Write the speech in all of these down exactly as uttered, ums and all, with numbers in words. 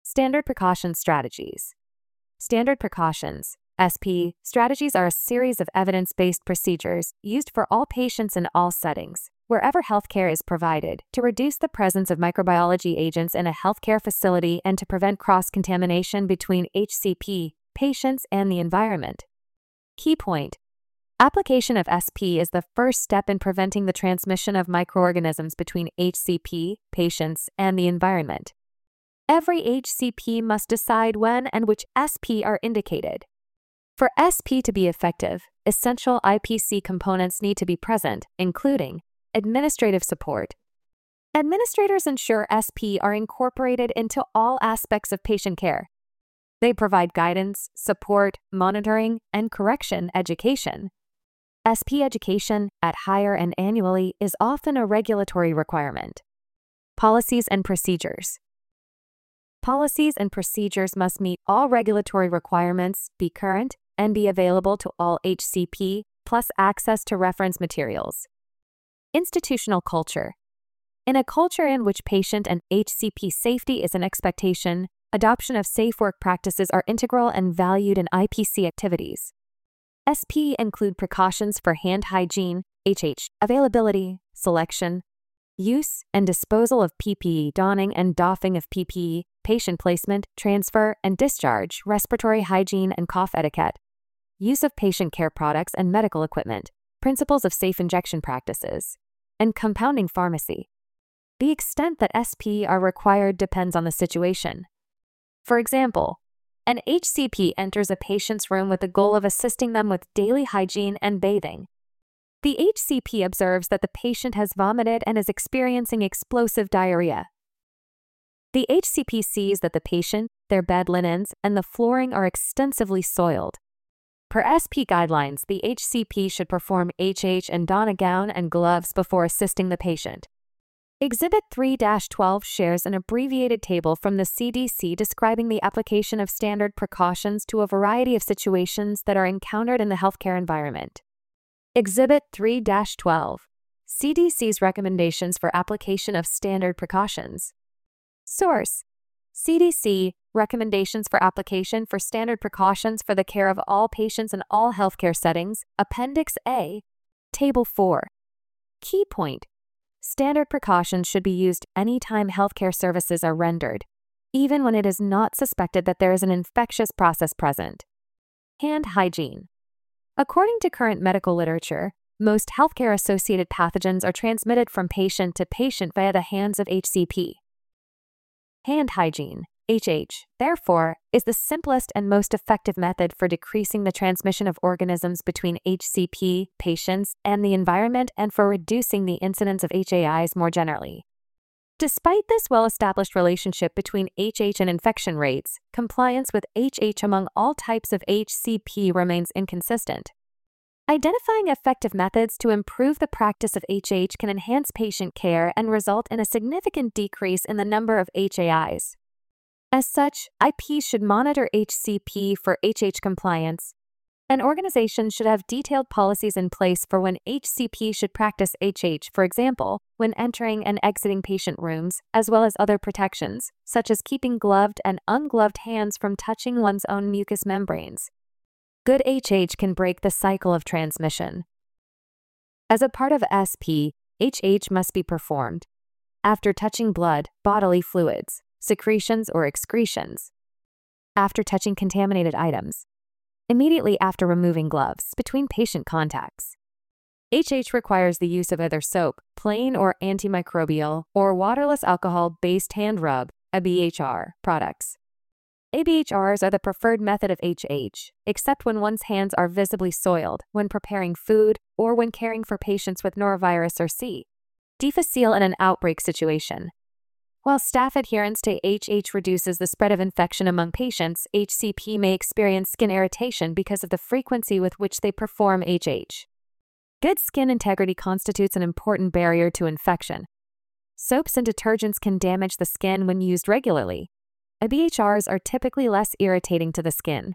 Standard Precaution Strategies. Standard precautions, S P, strategies are a series of evidence-based procedures used for all patients in all settings, wherever healthcare is provided, to reduce the presence of microbiology agents in a healthcare facility and to prevent cross-contamination between H C P, patients, and the environment. Key point: application of S P is the first step in preventing the transmission of microorganisms between H C P, patients, and the environment. Every H C P must decide when and which S P are indicated. For S P to be effective, essential I P C components need to be present, including administrative support. Administrators ensure S P are incorporated into all aspects of patient care. They provide guidance, support, monitoring, and correction education. S P education, at higher and annually, is often a regulatory requirement. Policies and procedures. Policies and procedures must meet all regulatory requirements, be current, and be available to all H C P, plus access to reference materials. Institutional culture. In a culture in which patient and H C P safety is an expectation, adoption of safe work practices are integral and valued in I P C activities. S P include precautions for hand hygiene, H H, availability, selection, use and disposal of P P E, donning and doffing of P P E, patient placement, transfer, and discharge, respiratory hygiene and cough etiquette, use of patient care products and medical equipment, principles of safe injection practices, and compounding pharmacy. The extent that S P are required depends on the situation. For example, an H C P enters a patient's room with the goal of assisting them with daily hygiene and bathing. The H C P observes that the patient has vomited and is experiencing explosive diarrhea. The H C P sees that the patient, their bed linens, and the flooring are extensively soiled. Per S P guidelines, the H C P should perform H H and don a gown and gloves before assisting the patient. Exhibit three dash twelve shares an abbreviated table from the C D C describing the application of standard precautions to a variety of situations that are encountered in the healthcare environment. Exhibit three dash twelve. C D C's recommendations for application of standard precautions. Source: C D C, Recommendations for Application for Standard Precautions for the Care of All Patients in All Healthcare Settings, Appendix A, Table four. Key point: standard precautions should be used anytime healthcare services are rendered, even when it is not suspected that there is an infectious process present. Hand hygiene. According to current medical literature, most healthcare-associated pathogens are transmitted from patient to patient via the hands of H C P. Hand hygiene, H H, therefore, is the simplest and most effective method for decreasing the transmission of organisms between H C P, patients, and the environment, and for reducing the incidence of H A Is more generally. Despite this well-established relationship between H H and infection rates, compliance with H H among all types of H C P remains inconsistent. Identifying effective methods to improve the practice of H H can enhance patient care and result in a significant decrease in the number of H A Is. As such, I Ps should monitor H C P for H H compliance. An organization should have detailed policies in place for when H C P should practice H H, for example, when entering and exiting patient rooms, as well as other protections, such as keeping gloved and ungloved hands from touching one's own mucous membranes. Good H H can break the cycle of transmission. As a part of S P, H H must be performed after touching blood, bodily fluids, secretions or excretions, after touching contaminated items, immediately after removing gloves, between patient contacts. H H requires the use of either soap, plain or antimicrobial, or waterless alcohol-based hand rub, A B H R, products. A B H Rs are the preferred method of H H, except when one's hands are visibly soiled, when preparing food, or when caring for patients with norovirus or C. difficile in an outbreak situation. While staff adherence to H H reduces the spread of infection among patients, H C P may experience skin irritation because of the frequency with which they perform H H. Good skin integrity constitutes an important barrier to infection. Soaps and detergents can damage the skin when used regularly. A B H Rs are typically less irritating to the skin.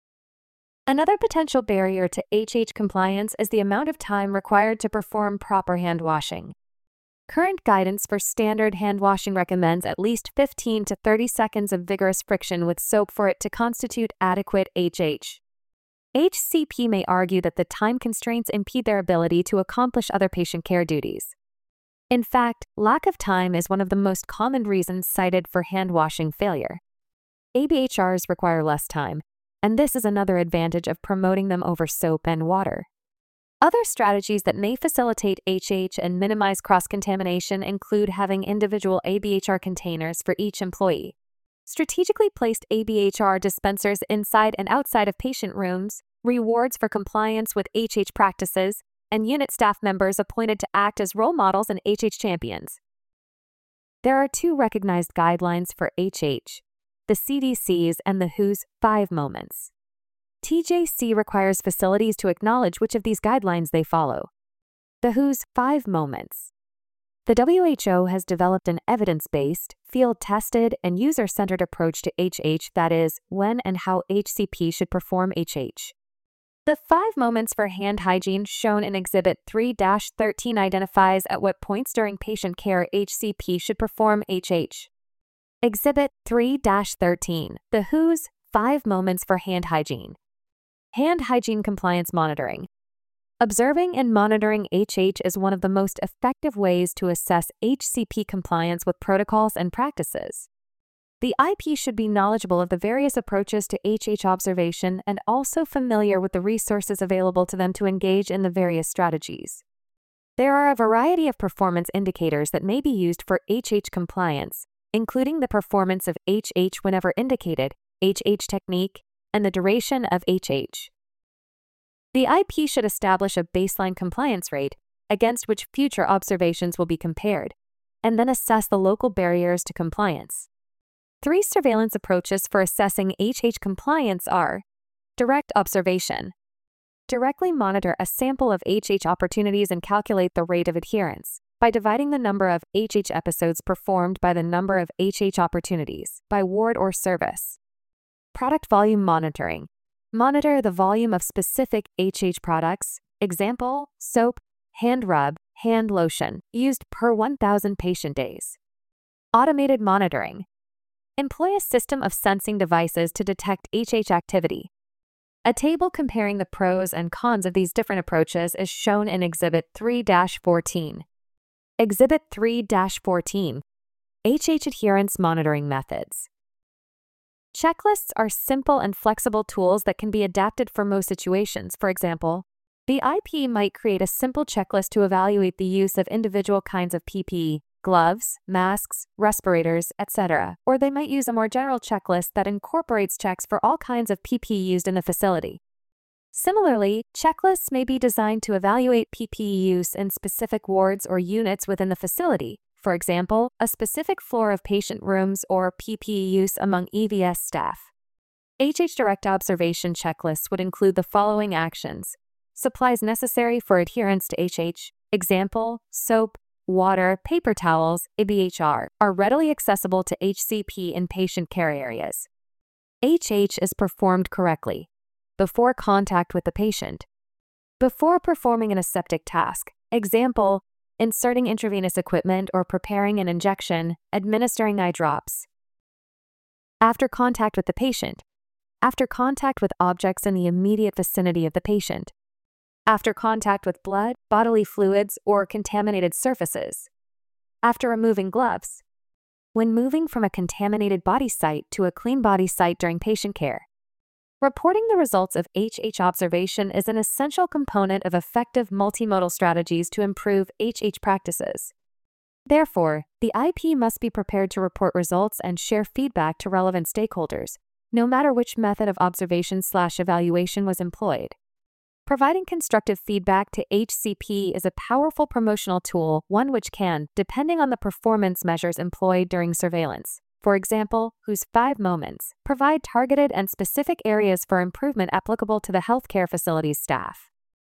Another potential barrier to H H compliance is the amount of time required to perform proper hand washing. Current guidance for standard hand washing recommends at least fifteen to thirty seconds of vigorous friction with soap for it to constitute adequate H H. H C P may argue that the time constraints impede their ability to accomplish other patient care duties. In fact, lack of time is one of the most common reasons cited for hand washing failure. A B H Rs require less time, and this is another advantage of promoting them over soap and water. Other strategies that may facilitate H H and minimize cross-contamination include having individual A B H R containers for each employee, strategically placed A B H R dispensers inside and outside of patient rooms, rewards for compliance with H H practices, and unit staff members appointed to act as role models and H H champions. There are two recognized guidelines for H H, the C D C's and the W H O's five moments. T J C requires facilities to acknowledge which of these guidelines they follow. The W H O's five moments. The W H O has developed an evidence-based, field-tested, and user-centered approach to H H that is, when and how H C P should perform H H. The five moments for hand hygiene shown in Exhibit three dash thirteen identifies at what points during patient care H C P should perform H H. Exhibit three dash thirteen, the W H O's five moments for hand hygiene. Hand hygiene compliance monitoring. Observing and monitoring H H is one of the most effective ways to assess H C P compliance with protocols and practices. The I P should be knowledgeable of the various approaches to H H observation and also familiar with the resources available to them to engage in the various strategies. There are a variety of performance indicators that may be used for H H compliance, including the performance of H H whenever indicated, H H technique, and the duration of H H. The I P should establish a baseline compliance rate against which future observations will be compared, and then assess the local barriers to compliance. Three surveillance approaches for assessing H H compliance are: direct observation. Directly monitor a sample of H H opportunities and calculate the rate of adherence by dividing the number of H H episodes performed by the number of H H opportunities by ward or service. Product volume monitoring. Monitor the volume of specific H H products, example, soap, hand rub, hand lotion, used per one thousand patient days. Automated monitoring. Employ a system of sensing devices to detect H H activity. A table comparing the pros and cons of these different approaches is shown in Exhibit three dash fourteen. Exhibit three dash fourteen. H H adherence monitoring methods. Checklists are simple and flexible tools that can be adapted for most situations. For example, the I P might create a simple checklist to evaluate the use of individual kinds of P P E, gloves, masks, respirators, et cetera, or they might use a more general checklist that incorporates checks for all kinds of P P E used in the facility. Similarly, checklists may be designed to evaluate P P E use in specific wards or units within the facility. For example, a specific floor of patient rooms or P P E use among E V S staff. H H direct observation checklists would include the following actions: supplies necessary for adherence to H H, example, soap, water, paper towels, A B H R, are readily accessible to H C P in patient care areas. H H is performed correctly. Before contact with the patient. Before performing an aseptic task, example, inserting intravenous equipment or preparing an injection, administering eye drops. After contact with the patient. After contact with objects in the immediate vicinity of the patient. After contact with blood, bodily fluids, or contaminated surfaces. After removing gloves. When moving from a contaminated body site to a clean body site during patient care. Reporting the results of H H observation is an essential component of effective multimodal strategies to improve H H practices. Therefore, the I P must be prepared to report results and share feedback to relevant stakeholders, no matter which method of observation slash evaluation was employed. Providing constructive feedback to H C P is a powerful promotional tool, one which can, depending on the performance measures employed during surveillance, for example, W H O's five moments, provide targeted and specific areas for improvement applicable to the healthcare facility's staff.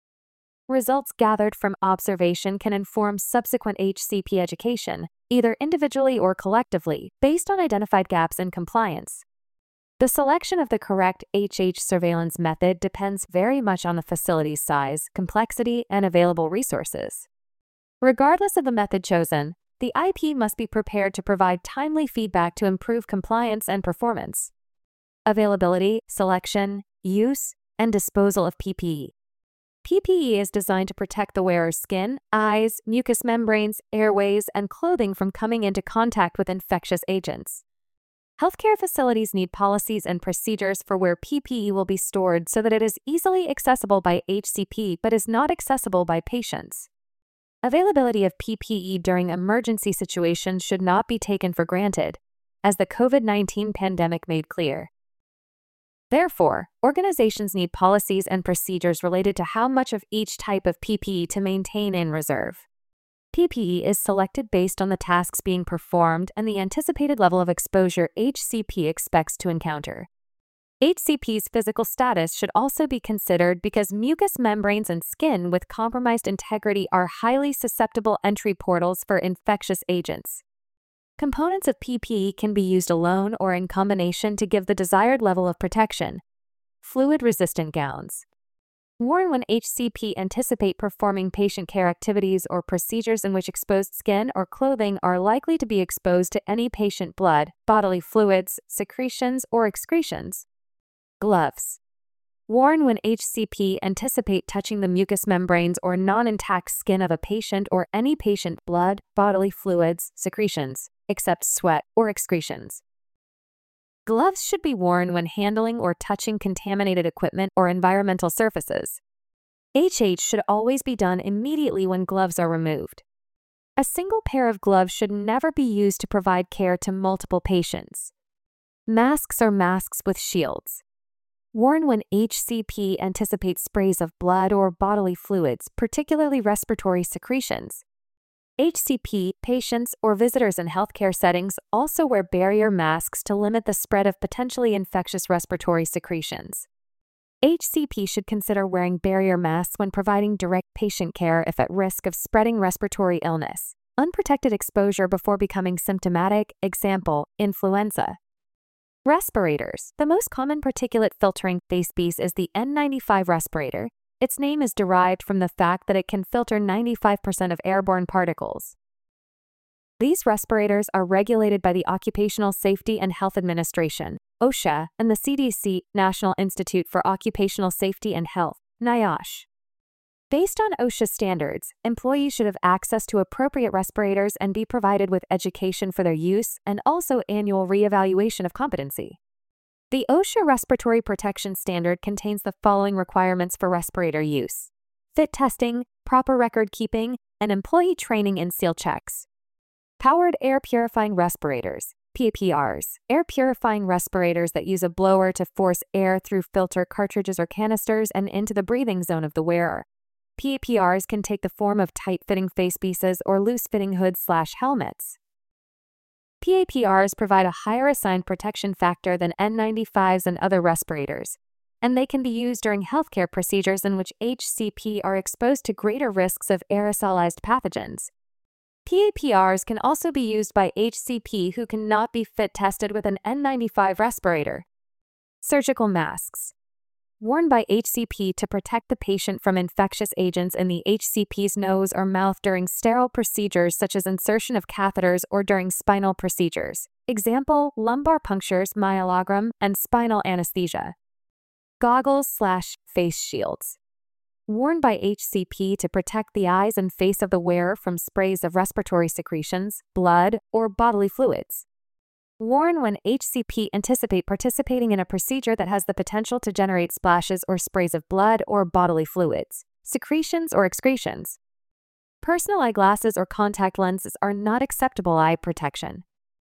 Results gathered from observation can inform subsequent H C P education, either individually or collectively, based on identified gaps in compliance. The selection of the correct H H surveillance method depends very much on the facility's size, complexity, and available resources. Regardless of the method chosen, the I P must be prepared to provide timely feedback to improve compliance and performance. Availability, selection, use, and disposal of P P E. P P E is designed to protect the wearer's skin, eyes, mucous membranes, airways, and clothing from coming into contact with infectious agents. Healthcare facilities need policies and procedures for where P P E will be stored so that it is easily accessible by H C P but is not accessible by patients. Availability of P P E during emergency situations should not be taken for granted, as the COVID nineteen pandemic made clear. Therefore, organizations need policies and procedures related to how much of each type of P P E to maintain in reserve. P P E is selected based on the tasks being performed and the anticipated level of exposure H C P expects to encounter. H C P's physical status should also be considered because mucous membranes and skin with compromised integrity are highly susceptible entry portals for infectious agents. Components of P P E can be used alone or in combination to give the desired level of protection. Fluid-resistant gowns. Worn when H C P anticipate performing patient care activities or procedures in which exposed skin or clothing are likely to be exposed to any patient blood, bodily fluids, secretions, or excretions. Gloves. Worn when H C P anticipate touching the mucous membranes or non-intact skin of a patient or any patient blood, bodily fluids, secretions, except sweat or excretions. Gloves should be worn when handling or touching contaminated equipment or environmental surfaces. H H should always be done immediately when gloves are removed. A single pair of gloves should never be used to provide care to multiple patients. Masks or masks with shields. Worn when H C P anticipates sprays of blood or bodily fluids, particularly respiratory secretions. H C P patients or visitors in healthcare settings also wear barrier masks to limit the spread of potentially infectious respiratory secretions. H C P should consider wearing barrier masks when providing direct patient care if at risk of spreading respiratory illness. Unprotected exposure before becoming symptomatic, example, influenza. Respirators. The most common particulate filtering face piece is the N ninety-five respirator. Its name is derived from the fact that it can filter ninety-five percent of airborne particles. These respirators are regulated by the Occupational Safety and Health Administration, OSHA, and the C D C, National Institute for Occupational Safety and Health, NIOSH. Based on OSHA standards, employees should have access to appropriate respirators and be provided with education for their use and also annual reevaluation of competency. The OSHA Respiratory Protection Standard contains the following requirements for respirator use: fit testing, proper record keeping, and employee training and seal checks. Powered Air Purifying Respirators, P A P Rs, air purifying respirators that use a blower to force air through filter cartridges or canisters and into the breathing zone of the wearer. P A P Rs can take the form of tight-fitting facepieces or loose-fitting hoods slash helmets. P A P Rs provide a higher assigned protection factor than N ninety-fives and other respirators, and they can be used during healthcare procedures in which H C P are exposed to greater risks of aerosolized pathogens. P A P Rs can also be used by H C P who cannot be fit tested with an N ninety-five respirator. Surgical masks. Worn by H C P to protect the patient from infectious agents in the H C P's nose or mouth during sterile procedures such as insertion of catheters or during spinal procedures. Example, lumbar punctures, myelogram, and spinal anesthesia. Goggles slash face shields. Worn by H C P to protect the eyes and face of the wearer from sprays of respiratory secretions, blood, or bodily fluids. Worn when H C P anticipate participating in a procedure that has the potential to generate splashes or sprays of blood or bodily fluids, secretions or excretions. Personal eyeglasses or contact lenses are not acceptable eye protection.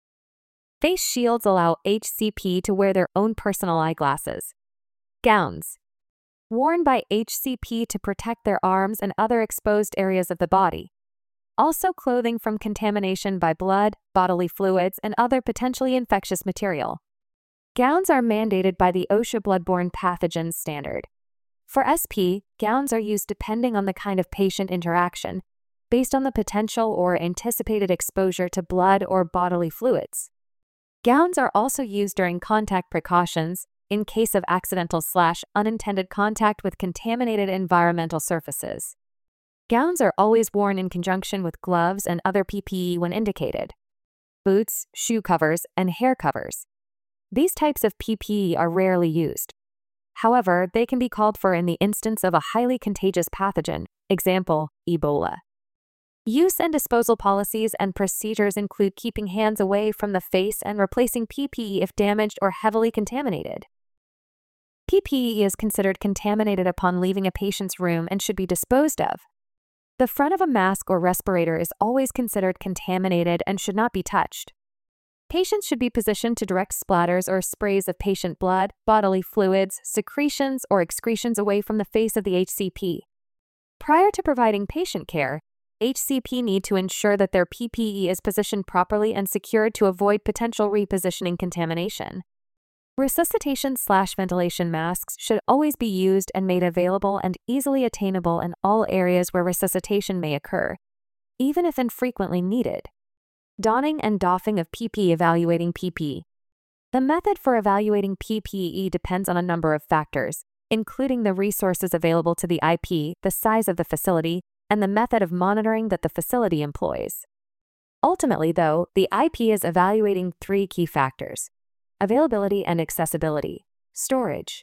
Face shields allow H C P to wear their own personal eyeglasses. Gowns. Worn by H C P to protect their arms and other exposed areas of the body. Also clothing from contamination by blood, bodily fluids, and other potentially infectious material. Gowns are mandated by the OSHA bloodborne pathogens standard. For S P, gowns are used depending on the kind of patient interaction, based on the potential or anticipated exposure to blood or bodily fluids. Gowns are also used during contact precautions, in case of accidental slash unintended contact with contaminated environmental surfaces. Gowns are always worn in conjunction with gloves and other P P E when indicated. Boots, shoe covers, and hair covers. These types of P P E are rarely used. However, they can be called for in the instance of a highly contagious pathogen, example, Ebola. Use and disposal policies and procedures include keeping hands away from the face and replacing P P E if damaged or heavily contaminated. P P E is considered contaminated upon leaving a patient's room and should be disposed of. The front of a mask or respirator is always considered contaminated and should not be touched. Patients should be positioned to direct splatters or sprays of patient blood, bodily fluids, secretions, or excretions away from the face of the H C P. Prior to providing patient care, H C P need to ensure that their P P E is positioned properly and secured to avoid potential repositioning contamination. Resuscitation slash ventilation masks should always be used and made available and easily attainable in all areas where resuscitation may occur, even if infrequently needed. Donning and doffing of P P E. Evaluating P P E. The method for evaluating P P E depends on a number of factors, including the resources available to the I P, the size of the facility, and the method of monitoring that the facility employs. Ultimately, though, the I P is evaluating three key factors: availability and accessibility, storage,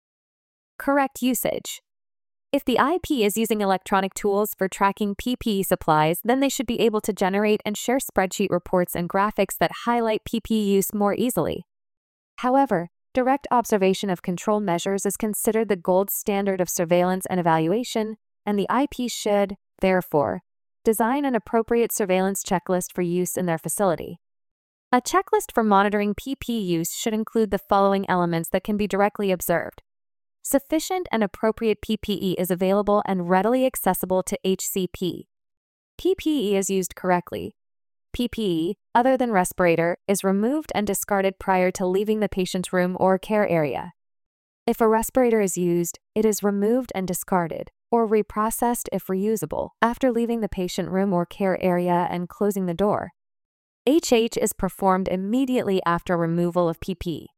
correct usage. If the I P is using electronic tools for tracking P P E supplies, then they should be able to generate and share spreadsheet reports and graphics that highlight P P E use more easily. However, direct observation of control measures is considered the gold standard of surveillance and evaluation, and the I P should, therefore, design an appropriate surveillance checklist for use in their facility. A checklist for monitoring P P E use should include the following elements that can be directly observed. Sufficient and appropriate P P E is available and readily accessible to H C P. P P E is used correctly. P P E, other than respirator, is removed and discarded prior to leaving the patient's room or care area. If a respirator is used, it is removed and discarded, or reprocessed if reusable, after leaving the patient room or care area and closing the door. H H is performed immediately after removal of P P E.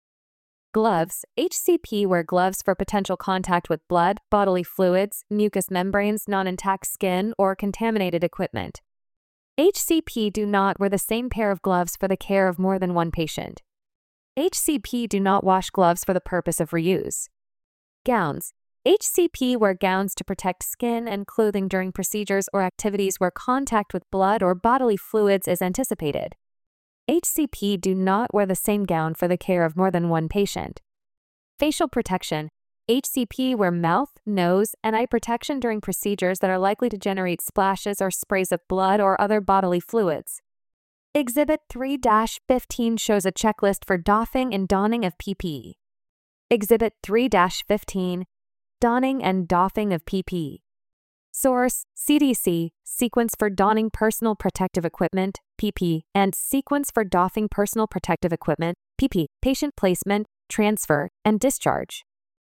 Gloves. H C P wear gloves for potential contact with blood, bodily fluids, mucous membranes, non-intact skin, or contaminated equipment. H C P do not wear the same pair of gloves for the care of more than one patient. H C P do not wash gloves for the purpose of reuse. Gowns. H C P wear gowns to protect skin and clothing during procedures or activities where contact with blood or bodily fluids is anticipated. H C P do not wear the same gown for the care of more than one patient. Facial protection. H C P wear mouth, nose, and eye protection during procedures that are likely to generate splashes or sprays of blood or other bodily fluids. Exhibit three dash fifteen shows a checklist for doffing and donning of P P E. Exhibit three dash fifteen, Donning and doffing of P P E. Source: C D C, Sequence for Donning Personal Protective Equipment, P P E, and Sequence for Doffing Personal Protective Equipment, P P E, Patient Placement, Transfer, and Discharge.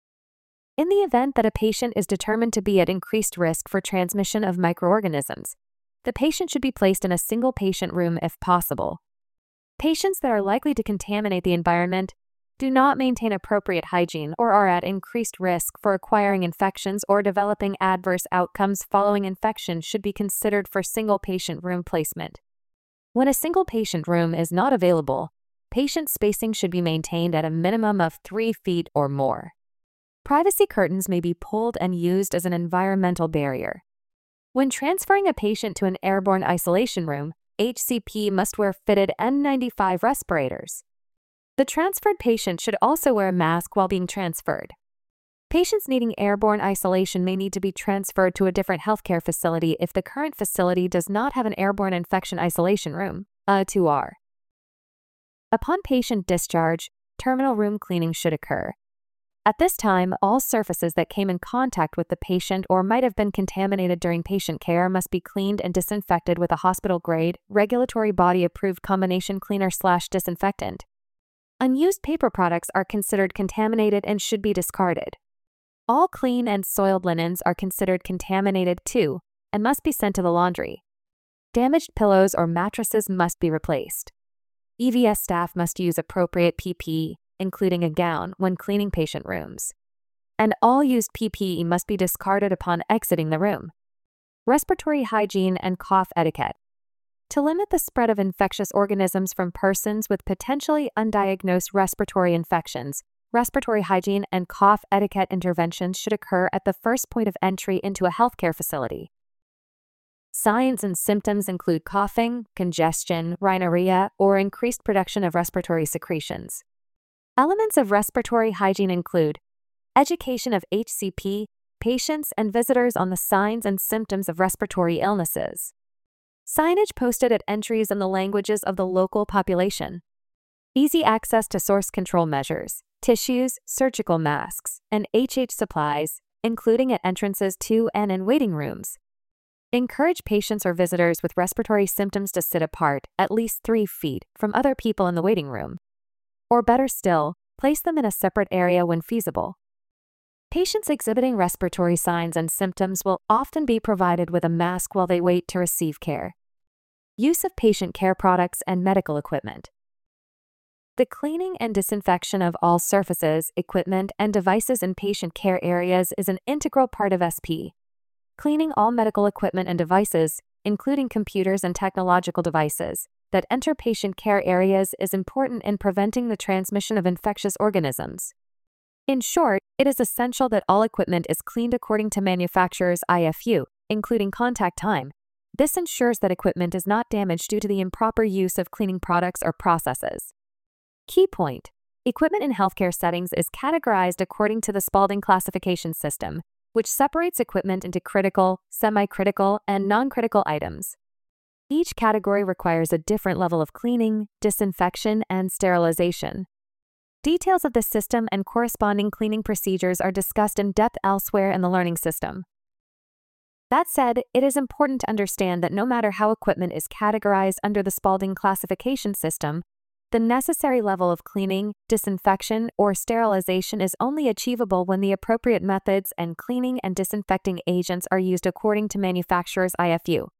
In the event that a patient is determined to be at increased risk for transmission of microorganisms, the patient should be placed in a single patient room if possible. Patients that are likely to contaminate the environment, do not maintain appropriate hygiene, or are at increased risk for acquiring infections or developing adverse outcomes following infection should be considered for single patient room placement. When a single patient room is not available, patient spacing should be maintained at a minimum of three feet or more. Privacy curtains may be pulled and used as an environmental barrier. When transferring a patient to an airborne isolation room, H C P must wear fitted N ninety-five respirators. The transferred patient should also wear a mask while being transferred. Patients needing airborne isolation may need to be transferred to a different healthcare facility if the current facility does not have an airborne infection isolation room, A two R. Upon patient discharge, terminal room cleaning should occur. At this time, all surfaces that came in contact with the patient or might have been contaminated during patient care must be cleaned and disinfected with a hospital-grade, regulatory body-approved combination cleaner slash disinfectant. Unused paper products are considered contaminated and should be discarded. All clean and soiled linens are considered contaminated too and must be sent to the laundry. Damaged pillows or mattresses must be replaced. E V S staff must use appropriate P P E, including a gown, when cleaning patient rooms. And all used P P E must be discarded upon exiting the room. Respiratory hygiene and cough etiquette. To limit the spread of infectious organisms from persons with potentially undiagnosed respiratory infections, respiratory hygiene and cough etiquette interventions should occur at the first point of entry into a healthcare facility. Signs and symptoms include coughing, congestion, rhinorrhea, or increased production of respiratory secretions. Elements of respiratory hygiene include education of H C P, patients and visitors on the signs and symptoms of respiratory illnesses. Signage posted at entries in the languages of the local population. Easy access to source control measures, tissues, surgical masks, and H H supplies, including at entrances to and in waiting rooms. Encourage patients or visitors with respiratory symptoms to sit apart at least three feet from other people in the waiting room. Or better still, place them in a separate area when feasible. Patients exhibiting respiratory signs and symptoms will often be provided with a mask while they wait to receive care. Use of patient care products and medical equipment. The cleaning and disinfection of all surfaces, equipment, and devices in patient care areas is an integral part of S P. Cleaning all medical equipment and devices, including computers and technological devices, that enter patient care areas is important in preventing the transmission of infectious organisms. In short, it is essential that all equipment is cleaned according to manufacturer's I F U, including contact time. This ensures that equipment is not damaged due to the improper use of cleaning products or processes. Key point: equipment in healthcare settings is categorized according to the Spalding classification system, which separates equipment into critical, semi-critical, and non-critical items. Each category requires a different level of cleaning, disinfection, and sterilization. Details of the system and corresponding cleaning procedures are discussed in depth elsewhere in the learning system. That said, it is important to understand that no matter how equipment is categorized under the Spalding classification system, the necessary level of cleaning, disinfection, or sterilization is only achievable when the appropriate methods and cleaning and disinfecting agents are used according to manufacturer's I F U.